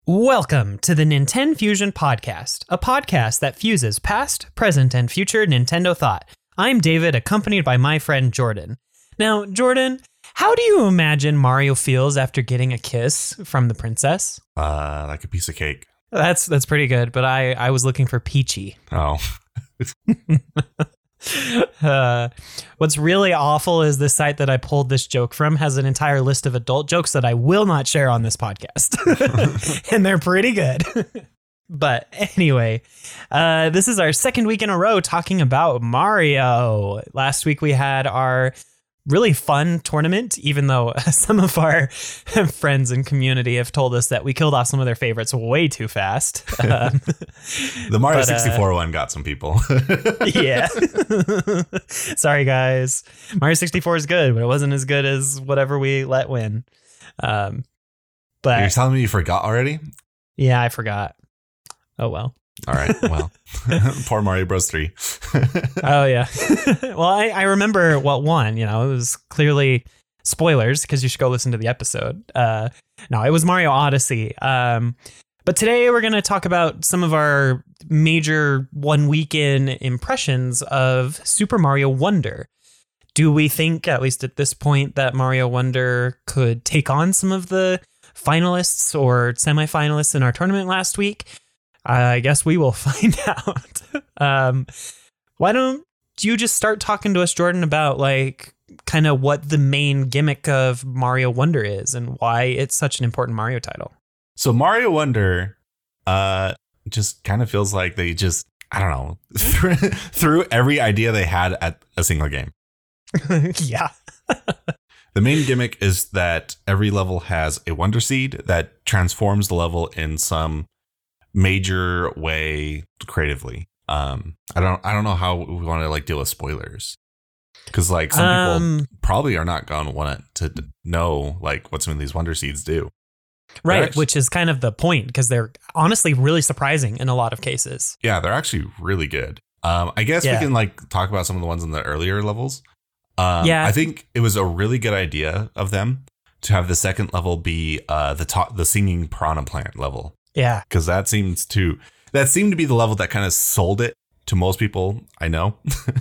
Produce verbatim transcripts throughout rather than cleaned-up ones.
Welcome to the Nintendo Fusion Podcast, a podcast that fuses past, present, and future Nintendo thought. I'm David, accompanied by my friend Jordan. Now, Jordan, how do you imagine Mario feels after getting a kiss from the princess? Uh, like a piece of cake. That's that's pretty good, but I, I was looking for peachy. Oh. uh, what's really awful is the site that I pulled this joke from has an entire list of adult jokes that I will not share on this podcast. And they're pretty good. But anyway, uh, this is our second week in a row talking about Mario. Last week we had our really fun tournament, even though some of our friends and community have told us that we killed off some of their favorites way too fast. Um, the Mario but, sixty-four uh, one got some people. Yeah. Sorry, guys. Mario sixty-four is good, but it wasn't as good as whatever we let win. Um, but You're telling me you forgot already? Yeah, I forgot. Oh, well. All right. Well, poor Mario Bros. three. Oh, yeah. Well, I, I remember what won. You know, it was clearly spoilers because you should go listen to the episode. Uh, no, it was Mario Odyssey. Um, but today we're going to talk about some of our major one weekend impressions of Super Mario Wonder. Do we think, at least at this point, that Mario Wonder could take on some of the finalists or semifinalists in our tournament last week? I guess we will find out. um, why don't you just start talking to us, Jordan, about like kind of what the main gimmick of Mario Wonder is and why it's such an important Mario title? So Mario Wonder uh, just kind of feels like they just, I don't know, threw, threw every idea they had at a single game. Yeah. The main gimmick is that every level has a Wonder Seed that transforms the level in some major way creatively. Um, I don't I don't know how we want to like deal with spoilers. Because like some Um, people probably are not going to want to know like what some of these Wonder Seeds do. Right, actually- which is kind of the point because they're honestly really surprising in a lot of cases. Yeah, they're actually really good. Um, I guess Yeah. we can like talk about some of the ones in the earlier levels. Um, Yeah. I think it was a really good idea of them to have the second level be uh, the top, the singing piranha plant level. Yeah. Because that seems to that seemed to be the level that kind of sold it to most people I know.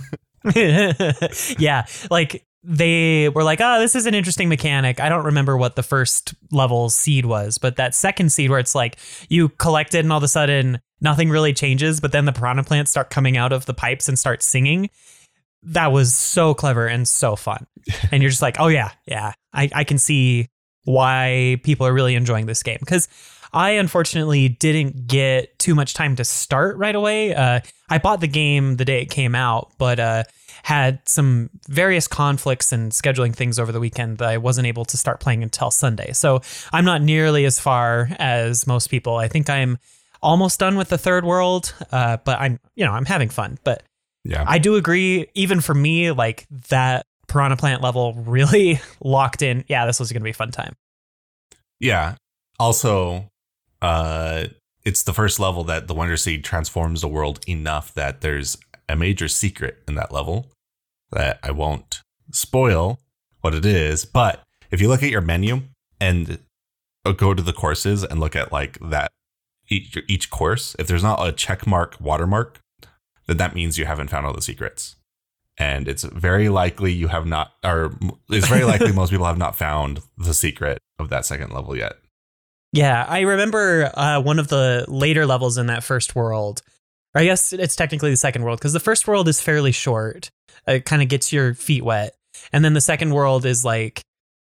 Yeah, like they were like, oh, this is an interesting mechanic. I don't remember what the first level seed was, but that second seed where it's like you collect it and all of a sudden nothing really changes, but then the piranha plants start coming out of the pipes and start singing. That was so clever and so fun. And you're just like, oh, yeah, yeah, I, I can see why people are really enjoying this game. Because I unfortunately didn't get too much time to start right away. Uh, I bought the game the day it came out, but uh, had some various conflicts and scheduling things over the weekend that I wasn't able to start playing until Sunday. So I'm not nearly as far as most people. I think I'm almost done with the third world, uh, but I'm, you know, I'm having fun. But Yeah, I do agree, even for me, like that piranha plant level really locked in. Yeah, this was going to be a fun time. yeah. Also, uh, it's the first level that the Wonder Seed transforms the world enough that there's a major secret in that level that I won't spoil what it is. But if you look at your menu and go to the courses and look at like that each each course, if there's not a check mark watermark, then that means you haven't found all the secrets. And it's very likely you have not, or it's very likely most people have not found the secret of that second level yet. Yeah, I remember uh, one of the later levels in that first world. Or I guess it's technically the second world because the first world is fairly short. It kind of gets your feet wet. And then the second world is like,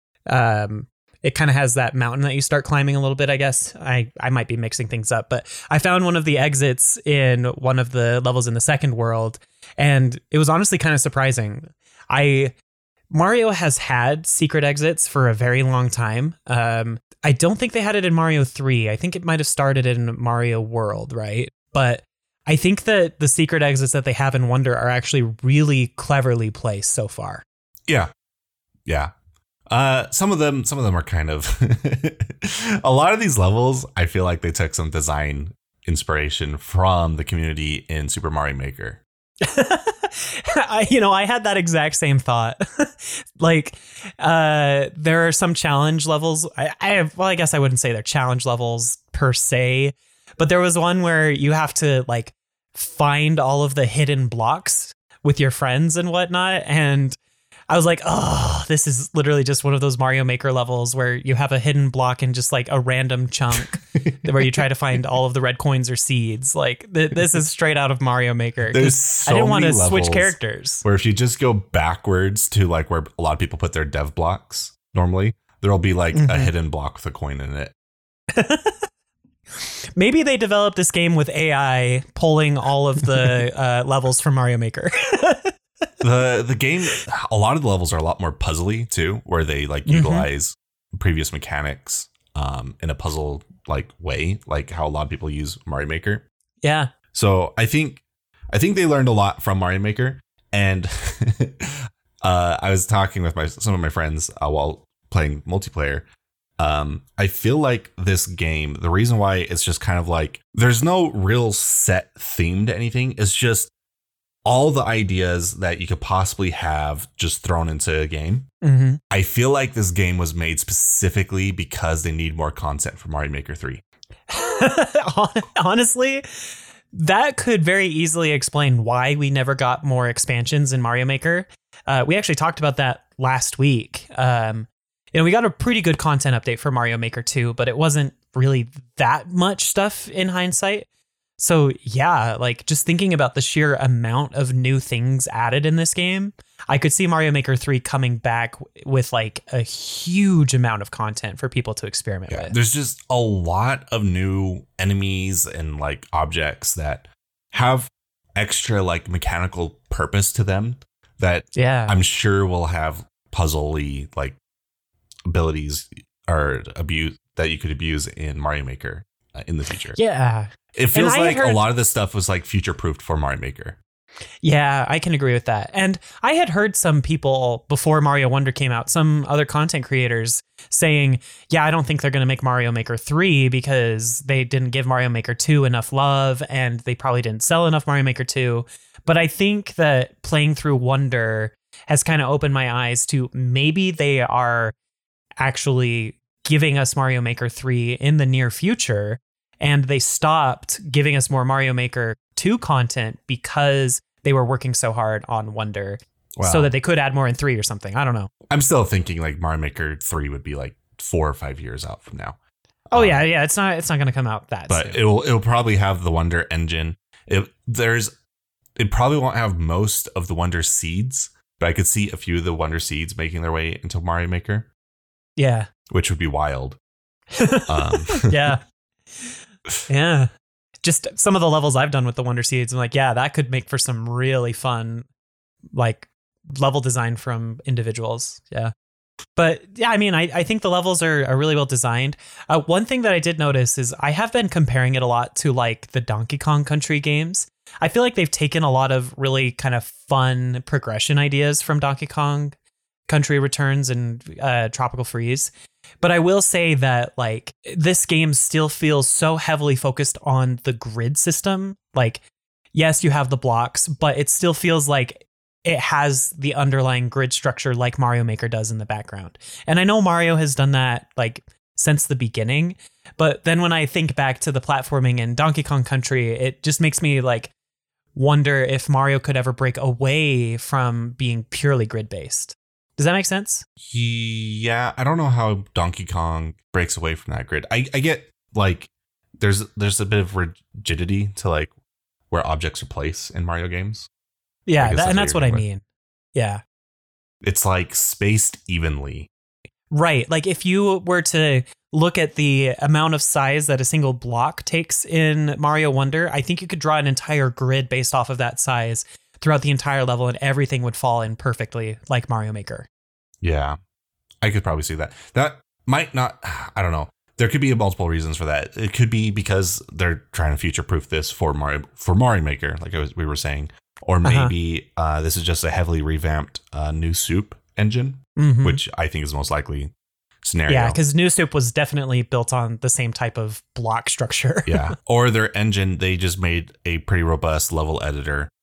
um, it kind of has that mountain that you start climbing a little bit, I guess. I, I might be mixing things up, but I found one of the exits in one of the levels in the second world, and it was honestly kind of surprising. I Mario has had secret exits for a very long time. Um, I don't think they had it in Mario three. I think it might have started in Mario World, right? But I think that the secret exits that they have in Wonder are actually really cleverly placed so far. Yeah. Yeah. Uh, some of them, some of them are kind of a lot of these levels. I feel like they took some design inspiration from the community in Super Mario Maker. I, you know, I had that exact same thought. Like, uh, there are some challenge levels. I, I have, well, I guess I wouldn't say they're challenge levels per se, but there was one where you have to like find all of the hidden blocks with your friends and whatnot. And I was like, oh, this is literally just one of those Mario Maker levels where you have a hidden block and just like a random chunk where you try to find all of the red coins or seeds. Like th- this is straight out of Mario Maker. There's so I didn't want to many switch levels characters. Where if you just go backwards to like where a lot of people put their dev blocks normally, there'll be like mm-hmm. a hidden block with a coin in it. Maybe they developed this game with A I pulling all of the uh, levels from Mario Maker. the the game, a lot of the levels are a lot more puzzly too, where they like Mm-hmm. utilize previous mechanics um, in a puzzle like way, like how a lot of people use Mario Maker. Yeah. So I think I think they learned a lot from Mario Maker, and uh, I was talking with my some of my friends uh, while playing multiplayer. Um, I feel like this game, the reason why it's just kind of like there's no real set theme to anything. It's just all the ideas that you could possibly have just thrown into a game. Mm-hmm. I feel like this game was made specifically because they need more content for Mario Maker three. Honestly, that could very easily explain why we never got more expansions in Mario Maker. Uh, we actually talked about that last week. Um, you know, we got a pretty good content update for Mario Maker two, but it wasn't really that much stuff in hindsight. So yeah, like just thinking about the sheer amount of new things added in this game, I could see Mario Maker three coming back with like a huge amount of content for people to experiment Yeah, with. there's just a lot of new enemies and like objects that have extra like mechanical purpose to them that Yeah. I'm sure will have puzzle-y like abilities or abuse that you could abuse in Mario Maker uh, in the future. Yeah. It feels And I like heard- a lot of this stuff was like future-proofed for Mario Maker. Yeah, I can agree with that. And I had heard some people before Mario Wonder came out, some other content creators saying, yeah, I don't think they're going to make Mario Maker three because they didn't give Mario Maker two enough love and they probably didn't sell enough Mario Maker two. But I think that playing through Wonder has kind of opened my eyes to maybe they are actually giving us Mario Maker three in the near future. And they stopped giving us more Mario Maker two content because they were working so hard on Wonder Wow. so that they could add more in three or something. I don't know. I'm still thinking like Mario Maker three would be like four or five years out from now. Oh Um, yeah, yeah. It's not. It's not going to come out that but soon. it'll it'll probably have the Wonder engine. It there's it probably won't have most of the Wonder seeds, but I could see a few of the Wonder seeds making their way into Mario Maker, Yeah. which would be wild. Um, Yeah. Yeah. Just some of the levels I've done with the Wonder Seeds, I'm like, yeah, that could make for some really fun, like level design from individuals. Yeah. But yeah, I mean, I, I think the levels are, are really well designed. Uh, one thing that I did notice is I have been comparing it a lot to like the Donkey Kong Country games. I feel like they've taken a lot of really kind of fun progression ideas from Donkey Kong Country Returns and uh, Tropical Freeze. But I will say that like this game still feels so heavily focused on the grid system. Like, yes, you have the blocks, but it still feels like it has the underlying grid structure like Mario Maker does in the background. And I know Mario has done that like since the beginning. But then when I think back to the platforming in Donkey Kong Country, it just makes me like wonder if Mario could ever break away from being purely grid based. Does that make sense? yeah, I don't know how Donkey Kong breaks away from that grid. I, I get like there's there's a bit of rigidity to like where objects are placed in Mario games. I Yeah, guess that, and that's that's what what I you're mean. Yeah. It's like spaced evenly. Right. Like if you were to look at the amount of size that a single block takes in Mario Wonder, I think you could draw an entire grid based off of that size throughout the entire level and everything would fall in perfectly like Mario Maker. Yeah, I could probably see that. That might not, I don't know. There could be multiple reasons for that. It could be because they're trying to future proof this for Mario, for Mario Maker, like I was, we were saying. Or maybe uh-huh. uh, this is just a heavily revamped uh, New Soup engine, Mm-hmm. which I think is the most likely scenario. Yeah, because New Soup was definitely built on the same type of block structure. Yeah. Or their engine, they just made a pretty robust level editor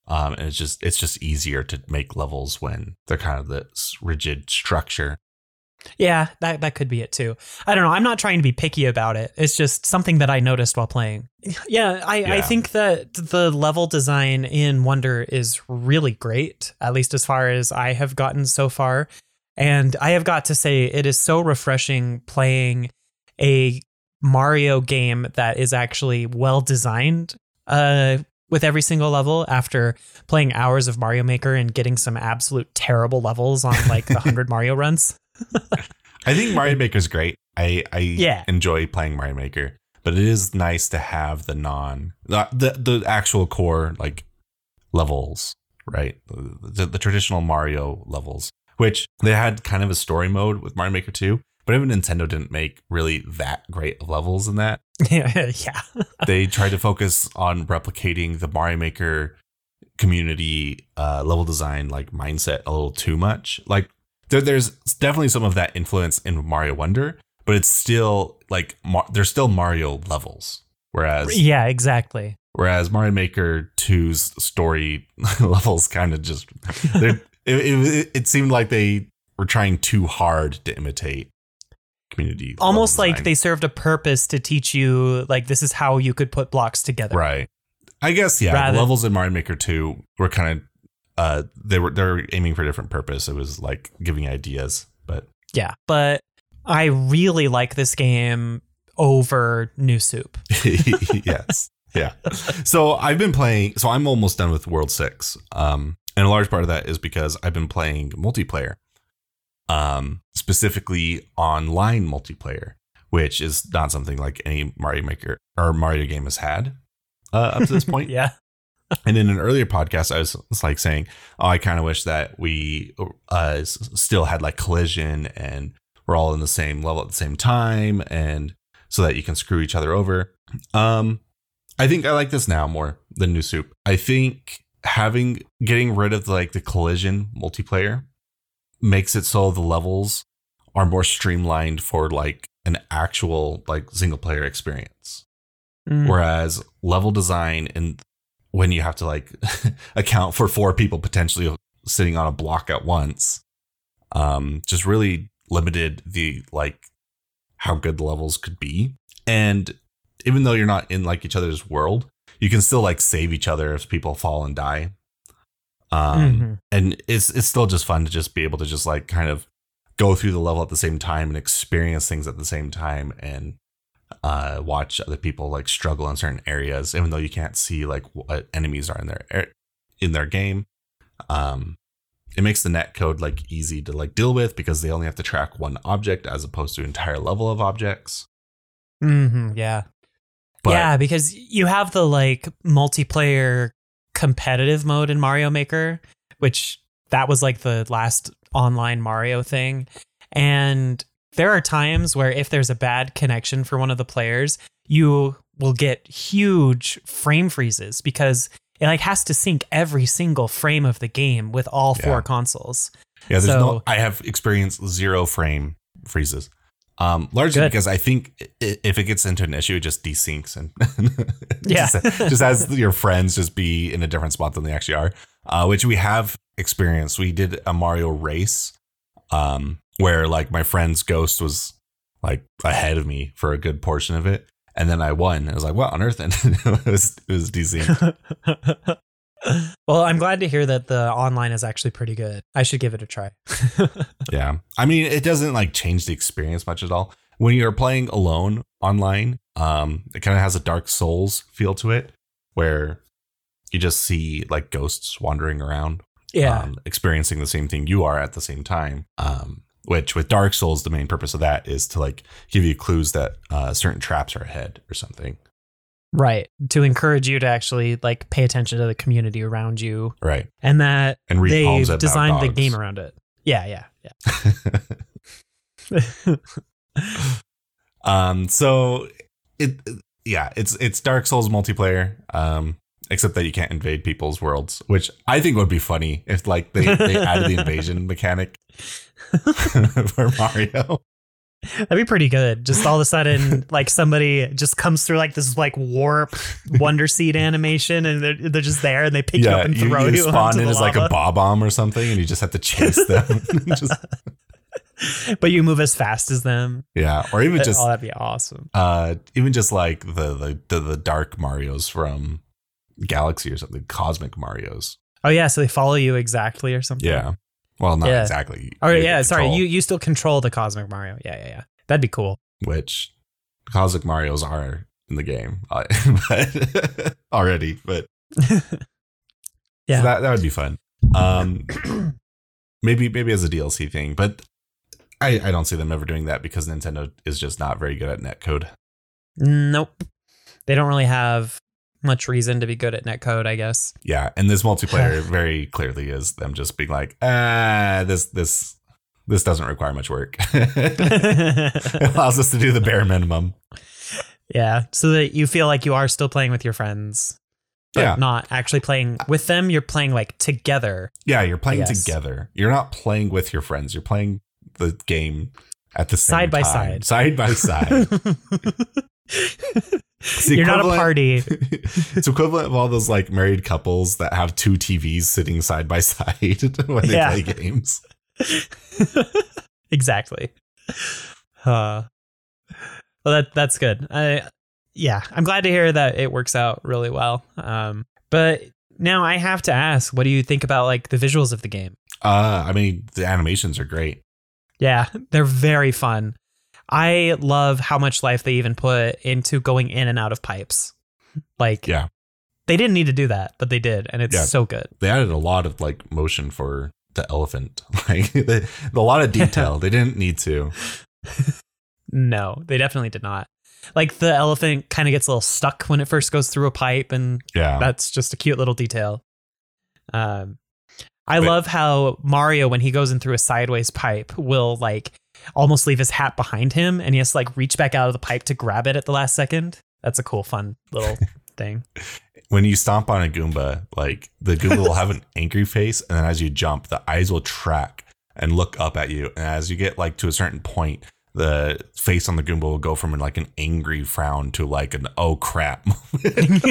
Um, and it's just it's just easier to make levels when they're kind of this rigid structure. Yeah, that, that could be it too. I don't know. I'm not trying to be picky about it. It's just something that I noticed while playing. Yeah, I, yeah. I think that the level design in Wonder is really great, at least as far as I have gotten so far. And I have got to say, it is so refreshing playing a Mario game that is actually well designed uh, with every single level after playing hours of Mario Maker and getting some absolute terrible levels on like the one hundred Mario runs. I think Mario Maker's great. I, I yeah. enjoy playing Mario Maker, but it is nice to have the non, the, the, the actual core like levels, right? The, the traditional Mario levels, which they had kind of a story mode with Mario Maker two, but even Nintendo didn't make really that great of levels in that. yeah. yeah. They tried to focus on replicating the Mario Maker community uh, level design like mindset a little too much. Like, There, there's definitely some of that influence in Mario Wonder, but it's still like Mar- there's still Mario levels. Whereas, yeah, exactly. Whereas Mario Maker two's story levels kind of just it, it, it seemed like they were trying too hard to imitate community. Almost like they served a purpose to teach you like this is how you could put blocks together. Right. I guess yeah. Rather, the levels in Mario Maker two were kind of. Uh, they were they're aiming for a different purpose. It was like giving ideas, but yeah. But I really like this game over New Soup. Yes, yeah. So I've been playing. So I'm almost done with World Six, um, and a large part of that is because I've been playing multiplayer, um, specifically online multiplayer, which is not something like any Mario Maker or Mario game has had uh, up to this point. yeah. And in an earlier podcast, I was, was like saying, oh, I kind of wish that we uh, still had like collision and we're all in the same level at the same time. And so that you can screw each other over. Um, I think I like this now more than New Soup. I think having getting rid of like the collision multiplayer makes it so the levels are more streamlined for like an actual like single player experience. Mm. Whereas level design and when you have to like account for four people potentially sitting on a block at once, um, just really limited the like how good the levels could be. And even though you're not in like each other's world, you can still like save each other as people fall and die. Um, mm-hmm. And it's it's still just fun to just be able to just like kind of go through the level at the same time and experience things at the same time and uh watch other people like struggle in certain areas, even though you can't see like what enemies are in their in their game. Um it makes the net code like easy to like deal with because they only have to track one object as opposed to an entire level of objects. Mm-hmm, yeah but, yeah because you have the like multiplayer competitive mode in Mario Maker, which that was like the last online Mario thing, and there are times where if there's a bad connection for one of the players, you will get huge frame freezes because it like has to sync every single frame of the game with all four yeah. consoles. Yeah, there's so, no. I have experienced zero frame freezes, um, largely good. Because I think if it gets into an issue, it just desyncs and yeah, just, just has your friends just be in a different spot than they actually are, uh, which we have experienced. We did a Mario race. Um, where like my friend's Ghost was like ahead of me for a good portion of it. And then I won. I was like, what on earth? And it was, it was D C. Well, I'm glad to hear that the online is actually pretty good. I should give it a try. Yeah. I mean, it doesn't like change the experience much at all. When you're playing alone online, um, it kind of has a Dark Souls feel to it where you just see like ghosts wandering around. Yeah. Um, experiencing the same thing you are at the same time. Um, Which with Dark Souls, the main purpose of that is to like give you clues that uh, certain traps are ahead or something. Right. To encourage you to actually like pay attention to the community around you. Right. And that and they designed the game around it. Yeah. Yeah. Yeah. um. So it. Yeah. It's it's Dark Souls multiplayer. Um. Except that you can't invade people's worlds, which I think would be funny if like they, they added the invasion mechanic for Mario. That'd be pretty good. Just all of a sudden, like somebody just comes through like this like warp Wonder Seed animation, and they're, they're just there, and they pick you Yeah, up and you, throw you you, spawn onto in the as like a lava. bob bomb or something, and you just have to chase them. Just, But you move as fast as them. yeah, or even just Oh, that'd be awesome. uh, even just like the, the the the dark Marios from Galaxy or something, cosmic Marios. Oh yeah, so they follow you exactly or something. Yeah, well, not Yeah. exactly. Oh You yeah, get sorry. control, You you still control the Cosmic Mario. Yeah, yeah, yeah. That'd be cool. which cosmic Marios are in the game uh, but already, but Yeah. so that that would be fun. Um, maybe maybe as a D L C thing, but I I don't see them ever doing that because Nintendo is just not very good at netcode. Nope. They don't really have much reason to be good at netcode, I guess. Yeah, and this multiplayer very clearly is them just being like, ah, this this this doesn't require much work. It allows us to do the bare minimum. Yeah, so that you feel like you are still playing with your friends. But Yeah. not actually playing with them. You're playing like together. Yeah, you're playing Yes. together. You're not playing with your friends. You're playing the game at the same Side by time. side. Side by side. It's the You're not a equivalent- party. It's equivalent of all those like married couples that have two T Vs sitting side by side when they Yeah. play games. Exactly. Uh, well, that that's good. I yeah, I'm glad to hear that it works out really well. Um, but now I have to ask, what do you think about like the visuals of the game? Uh, I mean, the animations are great. Yeah, they're very fun. I love how much life they even put into going in and out of pipes. Like, Yeah. they didn't need to do that, but they did, and it's Yeah. so good. They added a lot of like motion for the elephant, like the, a lot of detail. They didn't need to. No, they definitely did not. Like the elephant kind of gets a little stuck when it first goes through a pipe, and Yeah. that's just a cute little detail. Um, I But- love how Mario, when he goes in through a sideways pipe, will like almost leave his hat behind him, and he has to like reach back out of the pipe to grab it at the last second. That's a cool, fun little thing. When you stomp on a Goomba, like the Goomba will have an angry face, and then as you jump, the eyes will track and look up at you. And as you get like to a certain point, the face on the Goomba will go from like an angry frown to like an oh crap moment.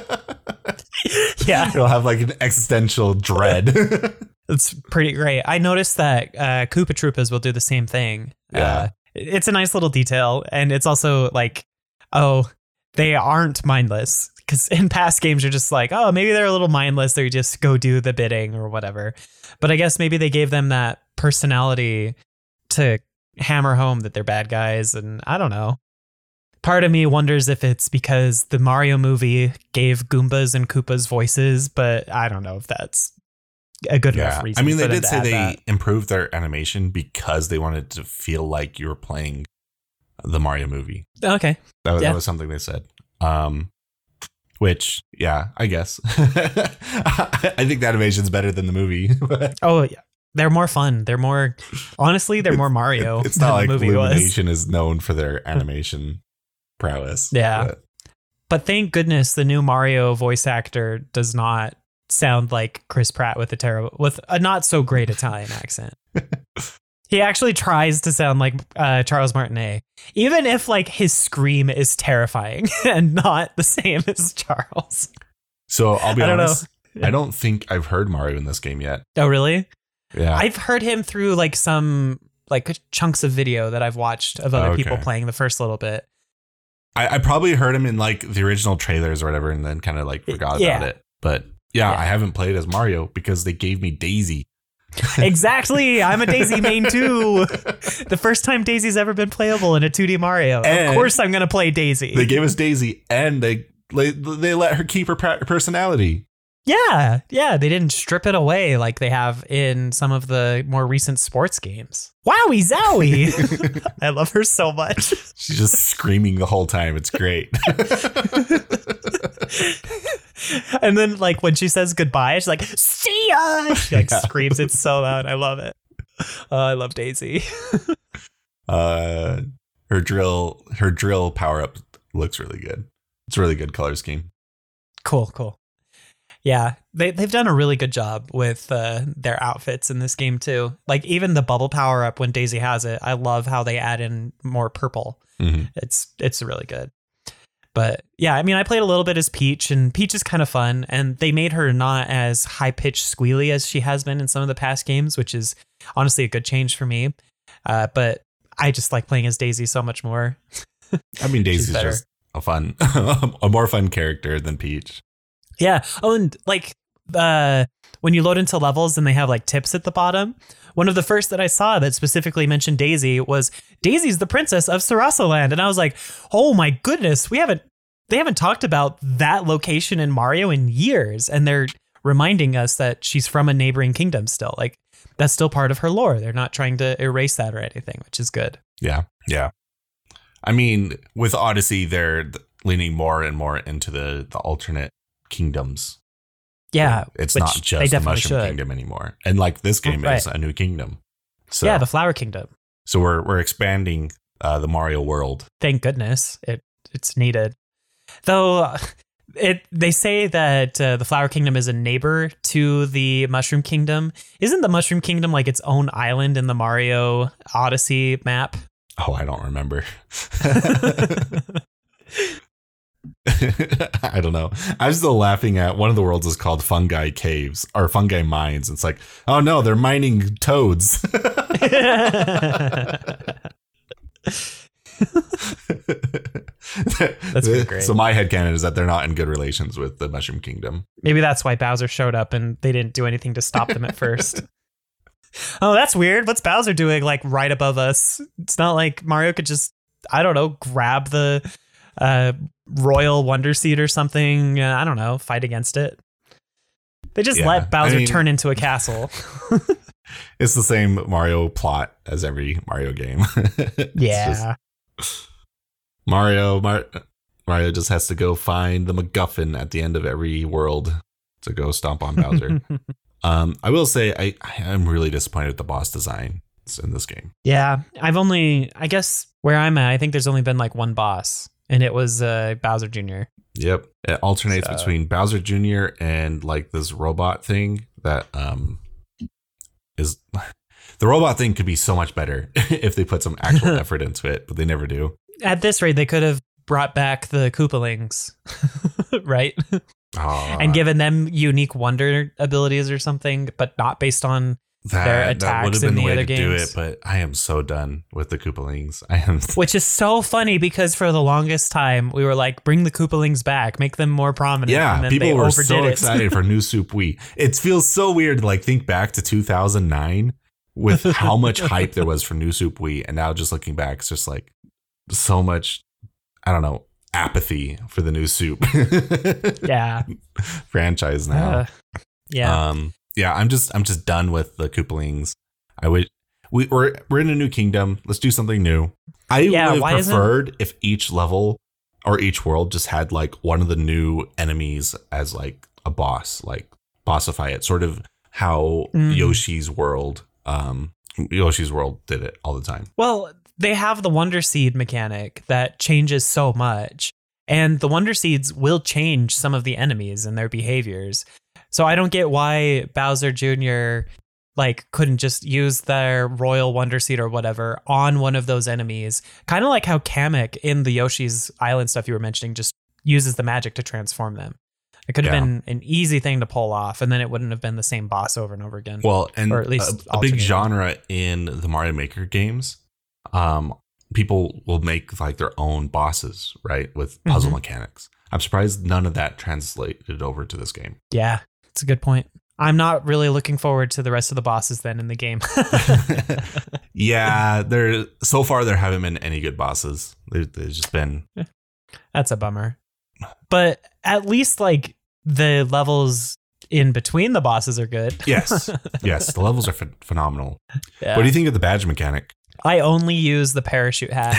Yeah, It'll have like an existential dread. it's pretty great. I noticed that uh, Koopa Troopas will do the same thing. Yeah. Uh, it's a nice little detail, and it's also like, oh, they aren't mindless. Because in past games, you're just like, oh, maybe they're a little mindless. They just go do the bidding or whatever. But I guess maybe they gave them that personality to hammer home that they're bad guys. And I don't know. Part of me wonders if it's because the Mario movie gave Goombas and Koopas voices, but I don't know if that's a good enough Yeah. reason. I mean, for they them did to say add they that. improved their animation because they wanted to feel like you were playing the Mario movie. Okay. That was, Yeah. that was something they said. Um, which, yeah, I guess. I think the animation's better than the movie. Oh, yeah. They're more fun. They're more, honestly, they're more Mario. It's not like than the movie was. Illumination is known for their animation prowess. Yeah. But But thank goodness the new Mario voice actor does not sound like Chris Pratt with a terrible, with a not so great Italian accent. He actually tries to sound like uh, Charles Martinet, even if like his scream is terrifying and not the same as Charles. So I'll be I don't honest, know. I don't think I've heard Mario in this game yet. Oh, really? Yeah. I've heard him through like some like chunks of video that I've watched of other Okay. people playing the first little bit. I, I probably heard him in like the original trailers or whatever and then kind of like forgot Yeah. about it. But yeah, Yeah. I haven't played as Mario because they gave me Daisy. Exactly. I'm a Daisy main too. The first time Daisy's ever been playable in a two D Mario. And of course I'm going to play Daisy. They gave us Daisy and they they, they let her keep her pa- personality. yeah. Yeah. They didn't strip it away like they have in some of the more recent sports games. Wowie zowie. I love her so much. She's just screaming the whole time. It's great. And then like when she says goodbye, she's like, see ya. She like Yeah. screams it so loud. I love it. Oh, I love Daisy. uh, her drill her drill power up looks really good. It's a really good color scheme. Cool, cool. Yeah, they, they've done a really good job with uh, their outfits in this game, too. Like, even the bubble power up when Daisy has it, I love how they add in more purple. Mm-hmm. It's it's really good. But yeah, I mean, I played a little bit as Peach, and Peach is kind of fun. And they made her not as high-pitched squealy as she has been in some of the past games, which is honestly a good change for me. Uh, but I just like playing as Daisy so much more. I mean, Daisy's just a fun, a more fun character than Peach. Yeah. Oh, and like uh, when you load into levels and they have like tips at the bottom, one of the first that I saw that specifically mentioned Daisy was Daisy's the princess of Sarasaland. And I was like, oh my goodness, we haven't they haven't talked about that location in Mario in years. And they're reminding us that she's from a neighboring kingdom still. Like that's still part of her lore. They're not trying to erase that or anything, which is good. Yeah. Yeah. I mean, with Odyssey, they're leaning more and more into the, the alternate kingdoms. Yeah. It's not just the Mushroom should. Kingdom anymore. And like this game right. is a new kingdom. So, yeah, the Flower Kingdom. So we're we're expanding uh, the Mario world. Thank goodness. It it's needed. Though it they say that uh, the Flower Kingdom is a neighbor to the Mushroom Kingdom. Isn't the Mushroom Kingdom like its own island in the Mario Odyssey map? Oh, I don't remember. I don't know. I'm still laughing at one of the worlds is called Fungi Caves or Fungi Mines. It's like, oh no, they're mining toads. That's great. So my headcanon is that they're not in good relations with the Mushroom Kingdom. Maybe that's why Bowser showed up and they didn't do anything to stop them at first. Oh, that's weird. What's Bowser doing like right above us? It's not like Mario could just, I don't know, grab the uh, Royal Wonder Seed or something. Uh, I don't know, fight against it. They just yeah, let Bowser I mean, turn into a castle. It's the same Mario plot as every Mario game. Yeah. Just, Mario, Mar- Mario just has to go find the MacGuffin at the end of every world to go stomp on Bowser. um, I will say I, I am really disappointed with the boss design in this game. Yeah, I've only, I guess where I'm at, I think there's only been like one boss, and it was uh, Bowser Junior Yep, it alternates so. between Bowser Junior and like this robot thing that um is. The robot thing could be so much better if they put some actual effort into it, but they never do. At this rate, they could have brought back the Koopalings, right? Oh, and given them unique wonder abilities or something, but not based on that, their attacks that would have been in the, the way other to games. do it, but I am so done with the Koopalings. I am, which is so funny because for the longest time we were like, bring the Koopalings back, make them more prominent. Yeah, and then people they were overdid so it. excited for New Soup Wii. It feels so weird to like think back to two thousand nine with how much hype there was for New Soup Wii, and now just looking back, it's just like so much, I don't know, apathy for the New Soup. Yeah, franchise now. Uh, yeah, um, yeah. I'm just, I'm just done with the Koopalings. I would, we, we're, we're in a new kingdom. Let's do something new. I yeah, would why have preferred isn't... if each level or each world just had like one of the new enemies as like a boss, like bossify it, sort of how Mm. Yoshi's World. Um, Yoshi's World did it all the time. Well, they have the Wonder Seed mechanic that changes so much, and the Wonder Seeds will change some of the enemies and their behaviors. So I don't get why Bowser Junior like couldn't just use their Royal Wonder Seed or whatever on one of those enemies. Kind of like how Kamek in the Yoshi's Island stuff you were mentioning just uses the magic to transform them. It could have Yeah. been an easy thing to pull off, and then it wouldn't have been the same boss over and over again. Well, and Or at least a, a big alternating. genre in the Mario Maker games, um, people will make like their own bosses, right, with puzzle Mhm. mechanics. I'm surprised none of that translated over to this game. Yeah, it's a good point. I'm not really looking forward to the rest of the bosses then in the game. Yeah, there so far there haven't been any good bosses. There, there's just been That's a bummer. But at least like the levels in between the bosses are good. yes, yes, the levels are ph- phenomenal. Yeah. What do you think of the badge mechanic? I only use the parachute hat.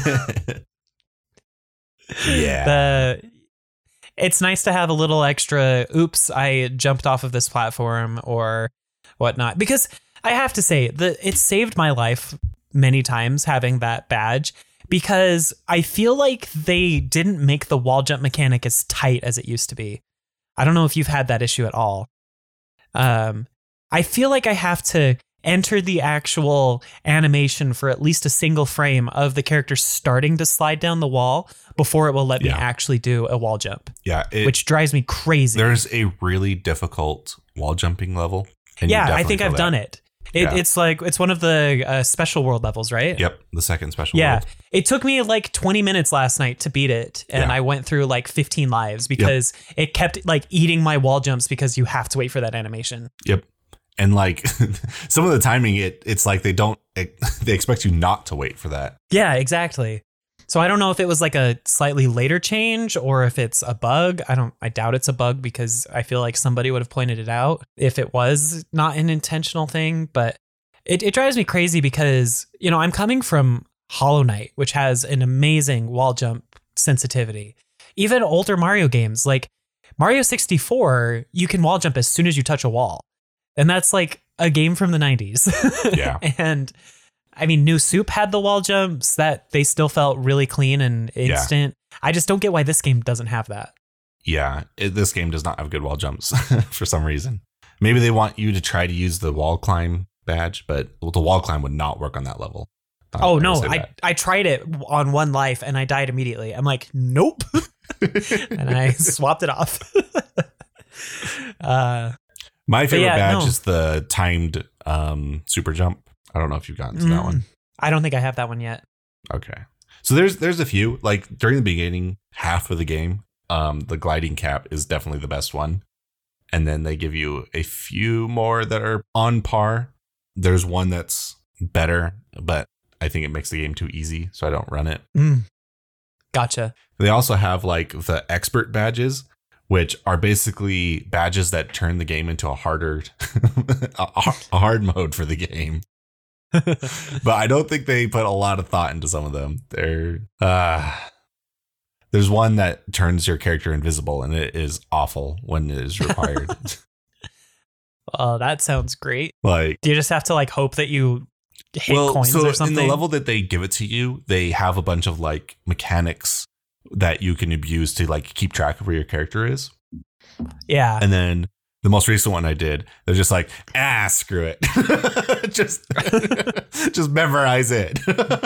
Yeah. The it's nice to have a little extra oops, I jumped off of this platform or whatnot. Because I have to say that it saved my life many times having that badge, because I feel like they didn't make the wall jump mechanic as tight as it used to be. I don't know if you've had that issue at all. Um, I feel like I have to enter the actual animation for at least a single frame of the character starting to slide down the wall before it will let Yeah. me actually do a wall jump, Yeah. It, which drives me crazy. there's a really difficult wall jumping level. and you Yeah, I definitely think feel I've that. done it. It, Yeah. It's like, it's one of the uh, special world levels, right? Yep. The second special Yeah. world. It took me like twenty minutes last night to beat it. And Yeah. I went through like fifteen lives because it kept like eating my wall jumps because you have to wait for that animation. Yep. And like some of the timing, it it's like they don't, it, they expect you not to wait for that. Yeah, exactly. So I don't know if it was like a slightly later change or if it's a bug. I don't, I doubt it's a bug because I feel like somebody would have pointed it out if it was not an intentional thing. But it, it drives me crazy because, you know, I'm coming from Hollow Knight, which has an amazing wall jump sensitivity. Even older Mario games like Mario sixty-four, you can wall jump as soon as you touch a wall. And that's like a game from the nineties. Yeah. And I mean, New Soup had the wall jumps that they still felt really clean and instant. Yeah. I just don't get why this game doesn't have that. Yeah, it, this game does not have good wall jumps for some reason. Maybe they want you to try to use the wall climb badge, but the wall climb would not work on that level. I'm oh, no, I, I tried it on one life and I died immediately. I'm like, nope. And I swapped it off. uh, My favorite yeah, badge no. is the timed um, super jump. I don't know if you've gotten to mm, that one. I don't think I have that one yet. Okay. So there's there's a few, like during the beginning half of the game, um, the gliding cap is definitely the best one. And then they give you a few more that are on par. There's one that's better, but I think it makes the game too easy, so I don't run it. Mm. Gotcha. They also have like the expert badges, which are basically badges that turn the game into a harder, a, a hard mode for the game. But I don't think they put a lot of thought into some of them. They're uh, there's one that turns your character invisible, and it is awful when it is required. Oh, that sounds great. Like, do you just have to like hope that you hit well, coins so or something? in the level that they give it to you, they have a bunch of like mechanics that you can abuse to like keep track of where your character is. Yeah. And then the most recent one I did, they're just like, ah, screw it. just, just memorize it.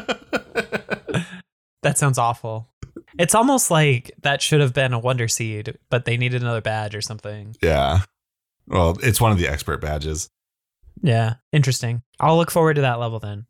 That sounds awful. It's almost like that should have been a Wonder Seed, but they needed another badge or something. Yeah. Well, it's one of the expert badges. Yeah. Interesting. I'll look forward to that level then.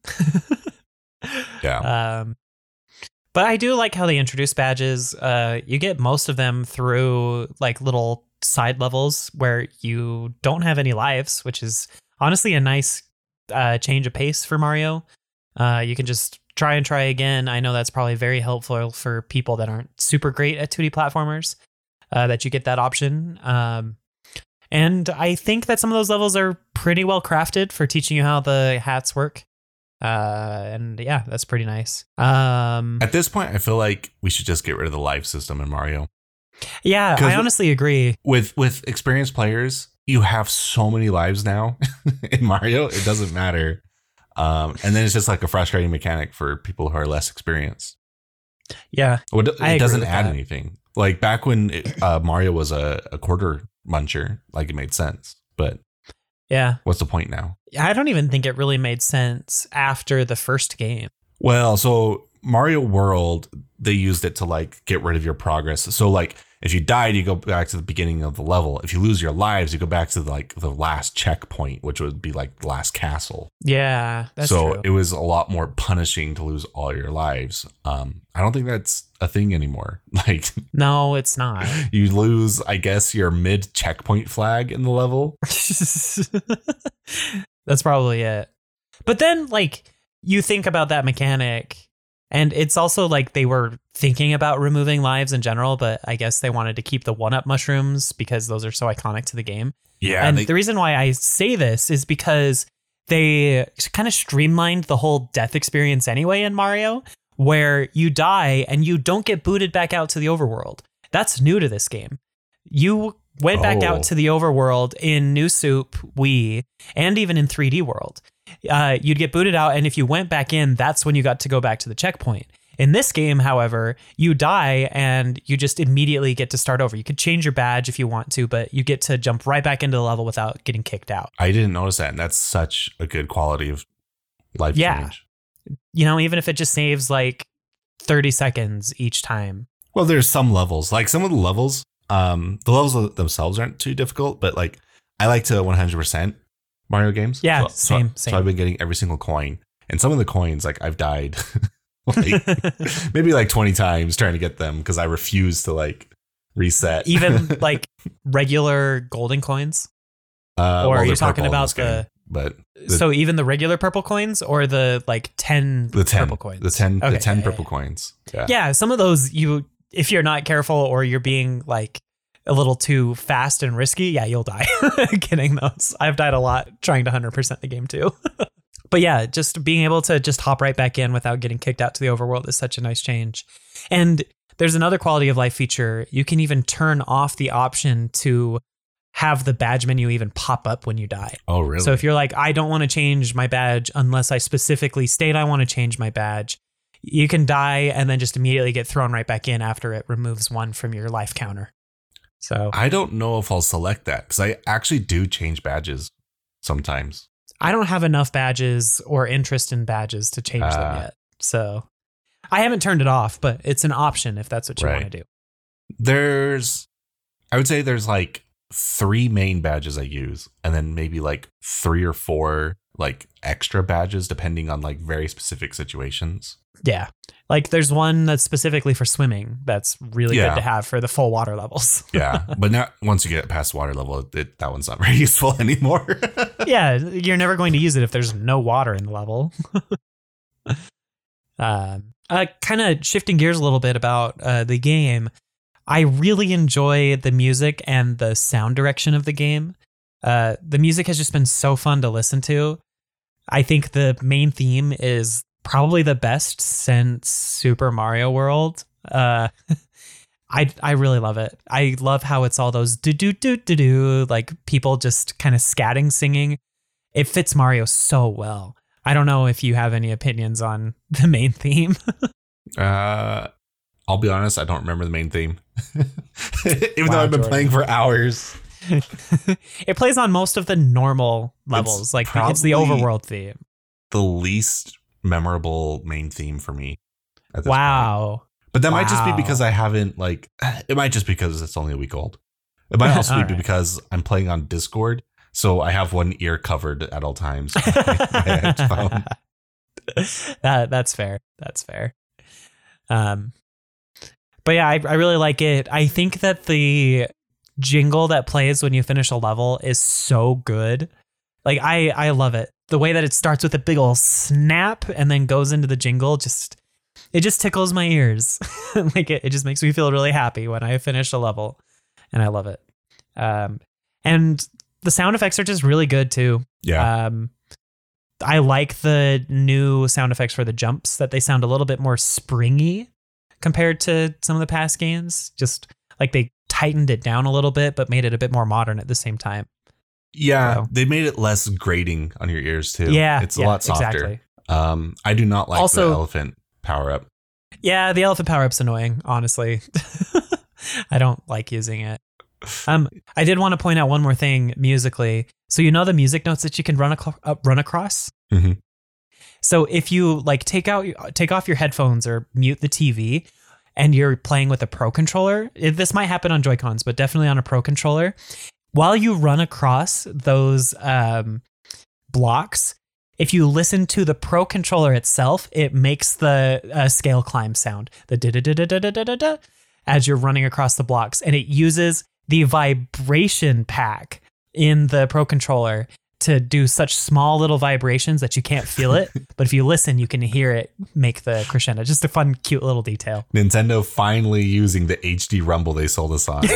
Yeah. Um, but I do like how they introduce badges. Uh, you get most of them through like little side levels where you don't have any lives, which is honestly a nice uh, change of pace for Mario. Uh, you can just try and try again. I know that's probably very helpful for people that aren't super great at two D platformers, uh, that you get that option. Um, and I think that some of those levels are pretty well crafted for teaching you how the hats work. Uh, and yeah, that's pretty nice. Um, At this point, I feel like we should just get rid of the life system in Mario. Yeah, I honestly agree. With with experienced players, you have so many lives now in Mario. It doesn't matter. Um, and then it's just like a frustrating mechanic for people who are less experienced. Yeah, Well, it, I it doesn't agree with add that. anything. Like back when it, uh, Mario was a, a quarter muncher, like it made sense. But yeah. what's the point now? I don't even think it really made sense after the first game. Well, so Mario World, they used it to like get rid of your progress. So like if you died, you go back to the beginning of the level. If you lose your lives, you go back to the, like the last checkpoint, which would be like the last castle. Yeah, that's so true. it was a lot more punishing to lose all your lives. Um, I don't think that's a thing anymore. Like, No, it's not. you lose, I guess, your mid checkpoint flag in the level. That's probably it. But then, like, you think about that mechanic, and it's also like they were thinking about removing lives in general, but I guess they wanted to keep the one-up mushrooms because those are so iconic to the game. Yeah. And they- the reason why I say this is because they kind of streamlined the whole death experience anyway in Mario, where you die and you don't get booted back out to the overworld. That's new to this game. You went back Oh. out to the overworld in New Soup, Wii, and even in three D World. Uh, you'd get booted out, and if you went back in, that's when you got to go back to the checkpoint. In this game, however, you die and you just immediately get to start over. You could change your badge if you want to, but you get to jump right back into the level without getting kicked out. I didn't notice that, and that's such a good quality of life Yeah. change. You know, even if it just saves like thirty seconds each time. Well, there's some levels, like some of the levels, um, the levels themselves aren't too difficult, but like I like to one hundred percent Mario games. Yeah, so, same, so, same. So I've been getting every single coin, and some of the coins, like I've died like, maybe like twenty times trying to get them because I refuse to like reset. Even like regular golden coins? uh, Or well, are you they're talking purple in about this game, the... but the, So even the regular purple coins or the like ten, the ten purple coins? the ten, Okay, the ten yeah, purple yeah. coins. Yeah. Yeah, some of those you, if you're not careful or you're being like a little too fast and risky, yeah, you'll die getting those. I've died a lot trying to one hundred percent the game too. But yeah, just being able to just hop right back in without getting kicked out to the overworld is such a nice change. And there's another quality of life feature. You can even turn off the option to have the badge menu even pop up when you die. Oh, really? So if you're like, I don't want to change my badge unless I specifically state I want to change my badge, you can die and then just immediately get thrown right back in after it removes one from your life counter. So I don't know if I'll select that because I actually do change badges sometimes. I don't have enough badges or interest in badges to change Uh, them yet. So I haven't turned it off, but it's an option if that's what you Right. want to do. There's, I would say there's like three main badges I use, and then maybe like three or four like extra badges depending on like very specific situations. Yeah. Like there's one that's specifically for swimming. That's really Yeah. good to have for the full water levels. Yeah, but now once you get past water level, it, that one's not very useful anymore. Yeah. You're never going to use it if there's no water in the level. um, uh, kind of shifting gears a little bit about uh, the game. I really enjoy the music and the sound direction of the game. Uh, the music has just been so fun to listen to. I think the main theme is probably the best since Super Mario World. Uh, I I really love it. I love how it's all those do do do do do like people just kind of scatting singing. It fits Mario so well. I don't know if you have any opinions on the main theme. uh, I'll be honest, I don't remember the main theme, even Wow, though I've been Jordan. playing for hours. It plays on most of the normal levels. It's like it's the probably- overworld theme. The least memorable main theme for me. At this point. Wow. But that might just be Wow. because I haven't like. It might just because it's only a week old. It might also be All right. because I'm playing on Discord, so I have one ear covered at all times. My headphone. that that's fair. That's fair. Um, but yeah, I, I really like it. I think that the jingle that plays when you finish a level is so good. Like I I love it. The way that it starts with a big old snap and then goes into the jingle, just it just tickles my ears. Like it, it just makes me feel really happy when I finish a level, and I love it. Um, and the sound effects are just really good too. Yeah, Um, I like the new sound effects for the jumps, that they sound a little bit more springy compared to some of the past games. Just like they tightened it down a little bit, but made it a bit more modern at the same time. yeah. so. They made it less grating on your ears too. Yeah, it's a yeah, lot softer. exactly. Um, I do not like Also- the elephant power up. Yeah, the elephant power up's annoying, honestly. I don't like using it. Um, I did want to point out one more thing musically. So you know the music notes that you can run ac- uh, run across. Mhm. So if you like take out take off your headphones or mute the T V, and you're playing with a Pro controller, it, this might happen on Joy-Cons, but definitely on a Pro controller. While you run across those um, blocks, if you listen to the Pro controller itself, it makes the uh, scale climb sound, the da da da da da da da da, as you're running across the blocks, and it uses the vibration pack in the Pro controller to do such small little vibrations that you can't feel it, but if you listen, you can hear it make the crescendo. Just a fun, cute little detail. Nintendo finally using the H D Rumble they sold us on.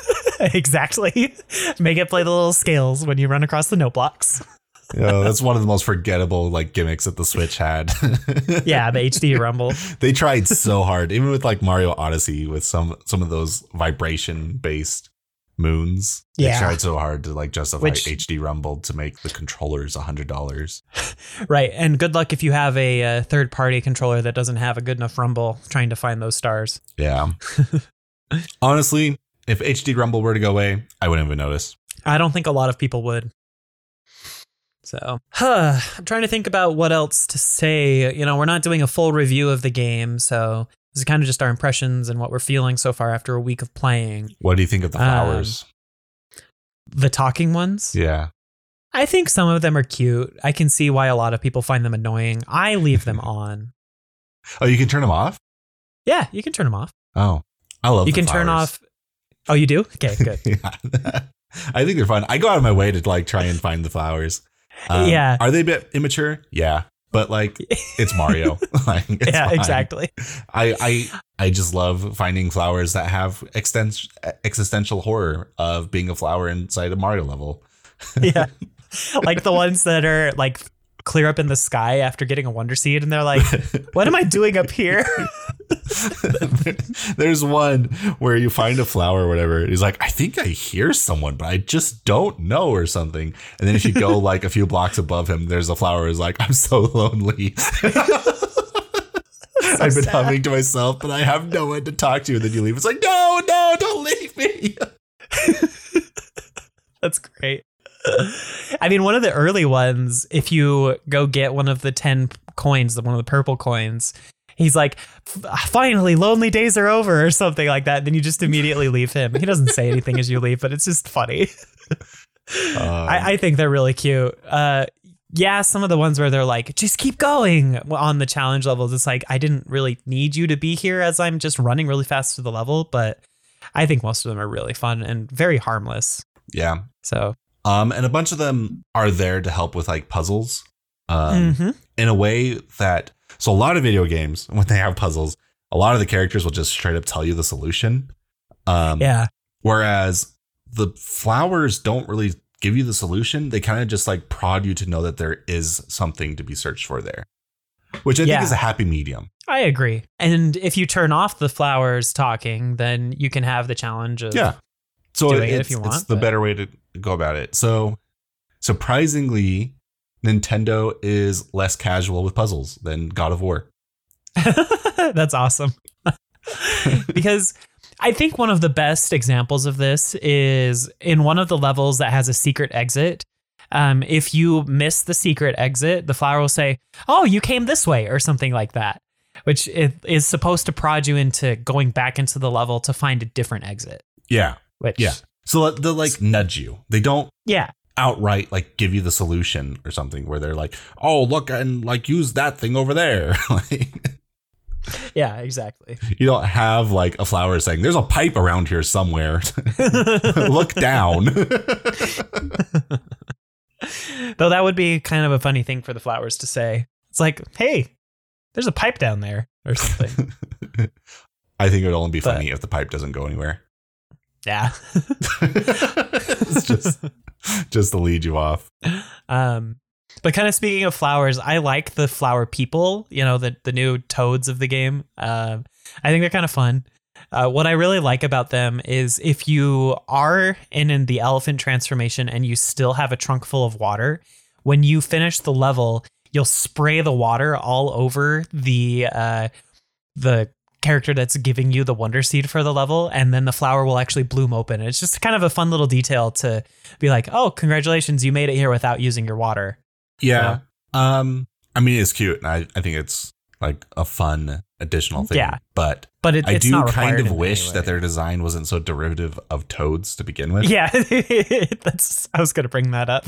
Exactly. Make it play the little scales when you run across the note blocks. You know, that's one of the most forgettable like gimmicks that the Switch had. Yeah, the H D Rumble. They tried so hard, even with like Mario Odyssey, with some some of those vibration based moons. Yeah. They tried so hard to like justify Which- H D Rumble to make the controllers one hundred dollars. Right. And good luck if you have a, uh third party controller that doesn't have a good enough rumble trying to find those stars. Yeah. Honestly, if H D Rumble were to go away, I wouldn't even notice. I don't think a lot of people would. So, huh, I'm trying to think about what else to say. You know, we're not doing a full review of the game, so this is kind of just our impressions and what we're feeling so far after a week of playing. What do you think of the flowers? Um, the talking ones? Yeah. I think some of them are cute. I can see why a lot of people find them annoying. I leave them on. Oh, you can turn them off? Yeah, you can turn them off. Oh, I love You the can turn flowers. off. Oh, you do? Okay, good. Yeah. I think they're fun. I go out of my way to like try and find the flowers. Um, Yeah. Are they a bit immature? Yeah. But like it's Mario. Like, it's Yeah, fine. exactly. I, I I just love finding flowers that have extens- existential horror of being a flower inside a Mario level. Yeah. Like the ones that are like clear up in the sky after getting a Wonder Seed and they're like, what am I doing up here? There's one where you find a flower or whatever. He's like, I think I hear someone, but I just don't know or something. And then if you go like a few blocks above him, there's a flower who's like, I'm so lonely. So I've been sad. humming to myself, but I have no one to talk to. And then you leave. It's like, no, no, don't leave me. That's great. I mean, one of the early ones, if you go get one of the ten coins, one of the purple coins, he's like, finally, lonely days are over or something like that. Then you just immediately leave him. He doesn't say anything as you leave, but it's just funny. Um, I, I think they're really cute. Uh, yeah, some of the ones where they're like, just keep going on the challenge levels. It's like, I didn't really need you to be here as I'm just running really fast through the level. But I think most of them are really fun and very harmless. yeah. So, Um, and a bunch of them are there to help with like puzzles, um, mhm. in a way that, so a lot of video games, when they have puzzles, a lot of the characters will just straight up tell you the solution. Um, Yeah. Whereas the flowers don't really give you the solution. They kind of just like prod you to know that there is something to be searched for there, which I Yeah. think is a happy medium. I agree. And if you turn off the flowers talking, then you can have the challenge of Yeah. So doing it it's, if you it's want, the but- better way to go about it. So surprisingly, Nintendo is less casual with puzzles than God of War. That's awesome. Because I think one of the best examples of this is in one of the levels that has a secret exit. Um, if you miss the secret exit, the flower will say, oh, you came this way or something like that, which is is supposed to prod you into going back into the level to find a different exit. Yeah. Which, Yeah. So they'll like nudge you. They don't Yeah. outright like give you the solution or something where they're like, oh, look and like use that thing over there. Like, Yeah, exactly. you don't have like a flower saying there's a pipe around here somewhere. Look down. Though that would be kind of a funny thing for the flowers to say. It's like, hey, there's a pipe down there or something. I think it would only be But- funny if the pipe doesn't go anywhere. Yeah. It's just just to lead you off. Um, but kind of speaking of flowers, I like the flower people, you know, the, the new toads of the game. Um, I think they're kind of fun. Uh, what I really like about them is if you are in, in the elephant transformation and you still have a trunk full of water, when you finish the level, you'll spray the water all over the uh, the character that's giving you the Wonder Seed for the level, and then the flower will actually bloom open. It's just kind of a fun little detail to be like, oh, congratulations, you made it here without using your water. Yeah. Um, I mean, it's cute, and I, I think it's like a fun additional thing. Yeah. But But it, I it's do not kind required of in any wish way. that their design wasn't so derivative of toads to begin with. Yeah, that's. I was going to bring that up.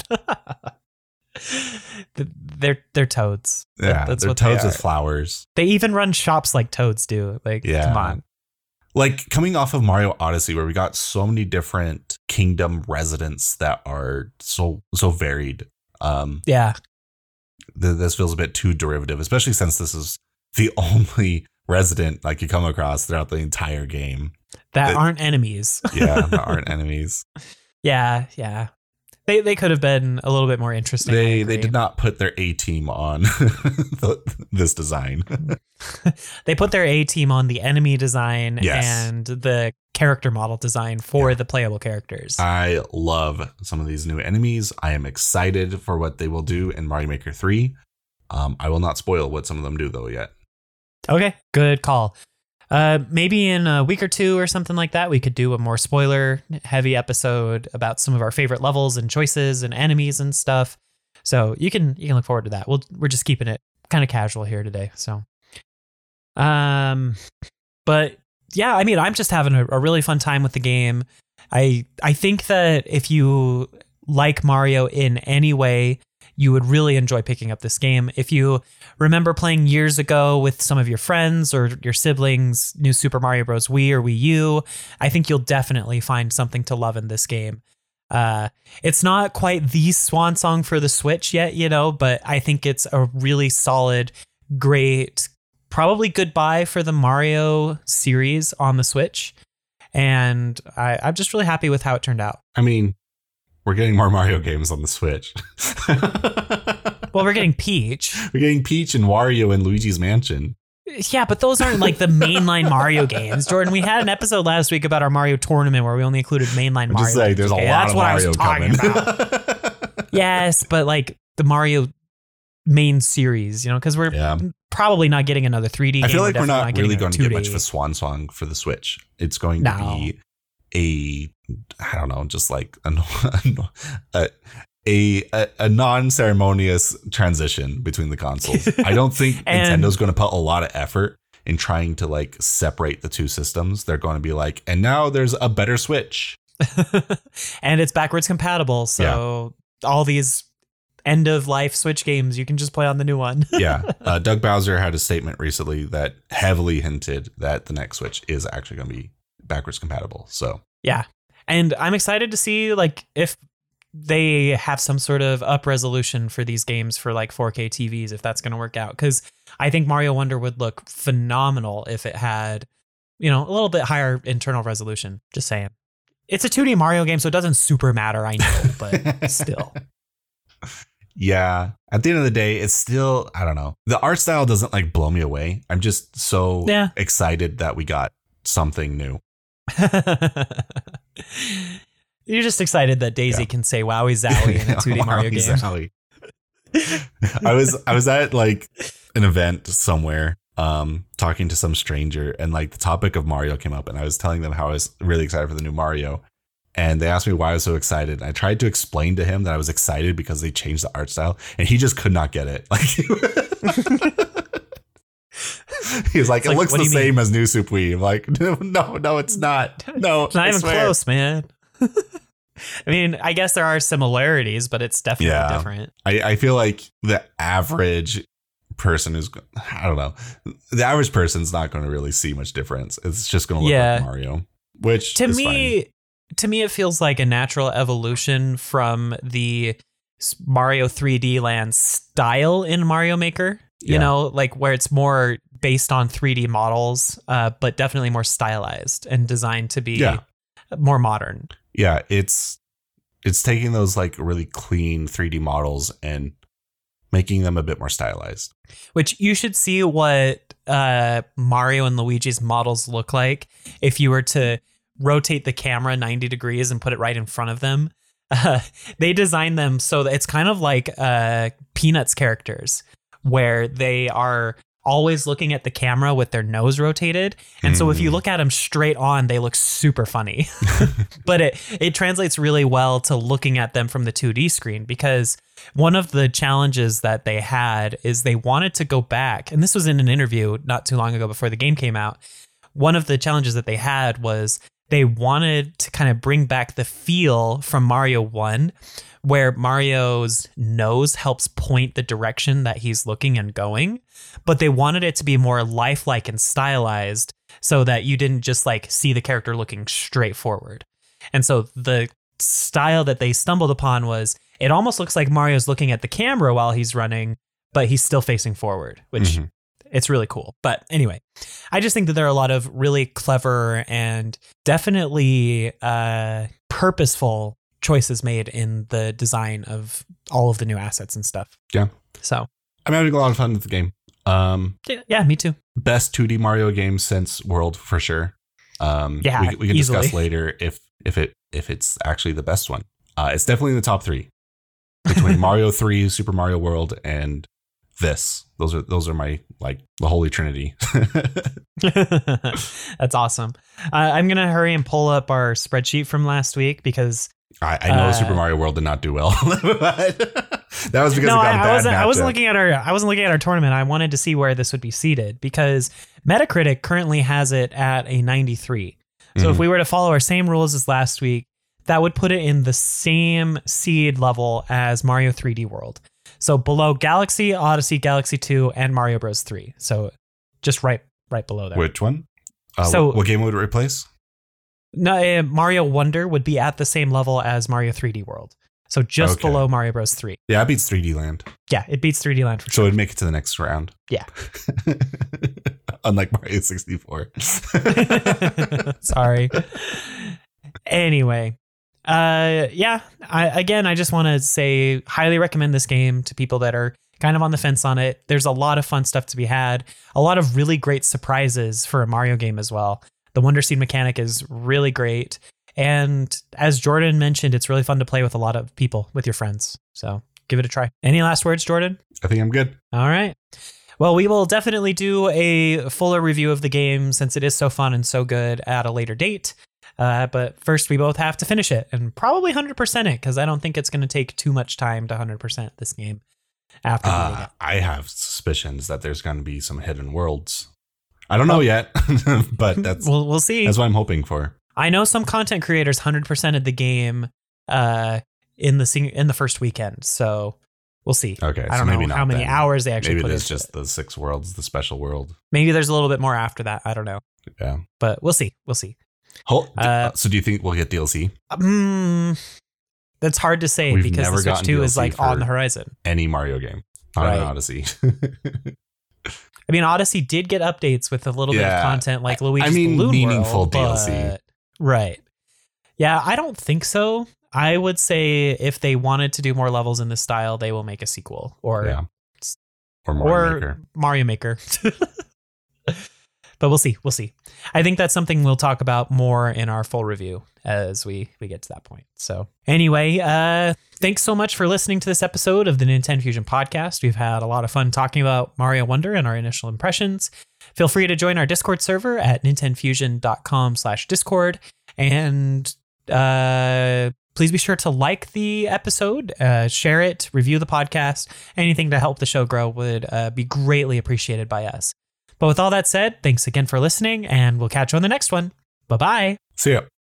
they're they're toads. That- Yeah, that's they're what toads they with are. flowers. They even run shops like toads do. Like, Yeah. come on. Like coming off of Mario Odyssey, where we got so many different kingdom residents that are so so varied. Um, Yeah, th- this feels a bit too derivative, especially since this is the only resident like you come across throughout the entire game. that It- aren't enemies. Yeah, that aren't enemies. Yeah, yeah. They they could have been a little bit more interesting. They they did not put their A team on the, this design. They put their A team on the enemy design Yes. and the character model design for Yeah. the playable characters. I love some of these new enemies. I am excited for what they will do in Mario Maker three. Um, I will not spoil what some of them do though yet. Okay, good call. Uh, maybe in a week or two or something like that, we could do a more spoiler heavy episode about some of our favorite levels and choices and enemies and stuff. So you can you can look forward to that. We'll we're just keeping it kind of casual here today. So, um, but yeah, I mean, I'm just having a, a really fun time with the game. I I think that if you like Mario in any way, you would really enjoy picking up this game. If you remember playing years ago with some of your friends or your siblings, New Super Mario Bros. Wii or Wii U, I think you'll definitely find something to love in this game. Uh, it's not quite the swan song for the Switch yet, you know, but I think it's a really solid, great, probably goodbye for the Mario series on the Switch. And I, I'm just really happy with how it turned out. I mean, we're getting more Mario games on the Switch. Well, we're getting Peach. We're getting Peach and Wario and Luigi's Mansion. Yeah, but those aren't like the mainline Mario games. Jordan, we had an episode last week about our Mario tournament where we only included mainline I'm Mario. just saying, there's games. a Okay, lot that's of what Mario I was talking coming. about. Yes, but like the Mario main series, you know, because we're Yeah. probably not getting another three D I game. feel like we're not, definitely really getting going a to get two D. much of a swan song for the Switch. It's going No. to be a, I don't know, just like a, a, a, a non-ceremonious transition between the consoles. I don't think And- Nintendo's going to put a lot of effort in trying to like separate the two systems. They're going to be like, and now there's a better Switch. And it's backwards compatible, so all these end of life Switch games you can just play on the new one. Yeah. Uh, Doug Bowser had a statement recently that heavily hinted that the next Switch is actually going to be backwards compatible. So Yeah. And I'm excited to see like if they have some sort of up resolution for these games for like four K T Vs, if that's going to work out. Because I think Mario Wonder would look phenomenal if it had, you know, a little bit higher internal resolution. Just saying. It's a two D Mario game, so it doesn't super matter, I know, but still. yeah, at the end of the day, it's still, I don't know. The art style doesn't like blow me away. I'm just so Yeah. excited that we got something new. You're just excited that Daisy Yeah. can say wowie zowie in a two D Mario Wowie game. zowie. I was I was at like an event somewhere um talking to some stranger, and like the topic of Mario came up, and I was telling them how I was really excited for the new Mario, and they asked me why I was so excited. And I tried to explain to him that I was excited because they changed the art style, and he just could not get it. Like he was like, It's it like, looks what the do you same as New Super Wii. I'm like, no, no, it's not. No, It's not I even swear. close, man. I mean, I guess there are similarities, but it's definitely Yeah. different. I, I feel like the average person is, I don't know, the average person's not going to really see much difference. It's just going to look Yeah. like Mario, which To is me, fine. to me, it feels like a natural evolution from the s- Mario three D Land style in Mario Maker. You Yeah. know, like where it's more based on three D models, uh, but definitely more stylized and designed to be Yeah. more modern. Yeah, it's it's taking those like really clean three D models and making them a bit more stylized. Which you should see what uh, Mario and Luigi's models look like if you were to rotate the camera ninety degrees and put it right in front of them. Uh, they designed them so that it's kind of like uh, Peanuts characters, where they are always looking at the camera with their nose rotated. And so if you Mm. look at them straight on, they look super funny. But it, it translates really well to looking at them from the two D screen, because one of the challenges that they had is they wanted to go back. And this was in an interview not too long ago before the game came out. One of the challenges that they had was they wanted to kind of bring back the feel from Mario one, where Mario's nose helps point the direction that he's looking and going, but they wanted it to be more lifelike and stylized so that you didn't just like see the character looking straight forward. And so the style that they stumbled upon was it almost looks like Mario's looking at the camera while he's running, but he's still facing forward, which Mhm. it's really cool. But anyway, I just think that there are a lot of really clever and definitely uh, purposeful choices made in the design of all of the new assets and stuff. Yeah. So I'm having a lot of fun with the game. Um, yeah, yeah, me too. Best two D Mario game since World for sure. Um, yeah, we, we can easily. discuss later if if it if it's actually the best one. Uh, it's definitely in the top three between Mario three, Super Mario World, and this. Those are those are my like the holy trinity. That's awesome. Uh, I'm gonna hurry and pull up our spreadsheet from last week because I, I know uh, Super Mario World did not do well. That was because no, it got I, a bad I wasn't. matchup. I wasn't looking at our. I wasn't looking at our tournament. I wanted to see where this would be seated because Metacritic currently has it at a ninety-three. So Mm-hmm. if we were to follow our same rules as last week, that would put it in the same seed level as Mario three D World. So below Galaxy, Odyssey, Galaxy two, and Mario Bros. three. So just right, right below there. Which one? Uh, So- what, what game would it replace? No, uh, Mario Wonder would be at the same level as Mario three D World. So just Okay. below Mario Bros. three. Yeah, it beats three D Land. Yeah, it beats three D Land for So sure. it'd make it to the next round. Yeah. Unlike Mario sixty-four. Sorry. Anyway, uh, yeah. I, again, I just want to say, highly recommend this game to people that are kind of on the fence on it. There's a lot of fun stuff to be had. A lot of really great surprises for a Mario game as well. The Wonder Seed mechanic is really great. And as Jordan mentioned, it's really fun to play with a lot of people, with your friends. So give it a try. Any last words, Jordan? I think I'm good. All right. Well, we will definitely do a fuller review of the game since it is so fun and so good at a later date. Uh, but first, we both have to finish it and probably one hundred percent it because I don't think it's going to take too much time to one hundred percent this game after beating Uh, it. I have suspicions that there's going to be some hidden worlds. I don't know yet, but that's We'll, we'll see. that's what I'm hoping for. I know some content creators one hundred percented the game uh, in the sing- in the first weekend, so we'll see. Okay, I so don't maybe know not how many then. hours they actually Maybe put there's into just it. the six worlds, the special world. Maybe there's a little bit more after that. I don't know, Yeah. but we'll see. We'll see. Hold, Uh, so do you think we'll get D L C? Mm, that's hard to say We've because never the Switch gotten two D L C is like for- on the horizon. Any Mario game? Not Right. an Odyssey. I mean, Odyssey did get updates with a little bit Yeah. of content like I- Luigi's I mean, Balloon meaningful World, D L C. but- Right. Yeah, I don't think so. I would say if they wanted to do more levels in this style, they will make a sequel or yeah. Or Mario or Maker. Mario Maker. But we'll see. We'll see. I think that's something we'll talk about more in our full review as we, we get to that point. So anyway, uh, thanks so much for listening to this episode of the Nintendo Fusion podcast. We've had a lot of fun talking about Mario Wonder and our initial impressions. Feel free to join our Discord server at nintendofusion.com slash Discord. And uh, please be sure to like the episode, uh, share it, review the podcast. Anything to help the show grow would uh, be greatly appreciated by us. But with all that said, thanks again for listening, and we'll catch you on the next one. Bye-bye. See ya.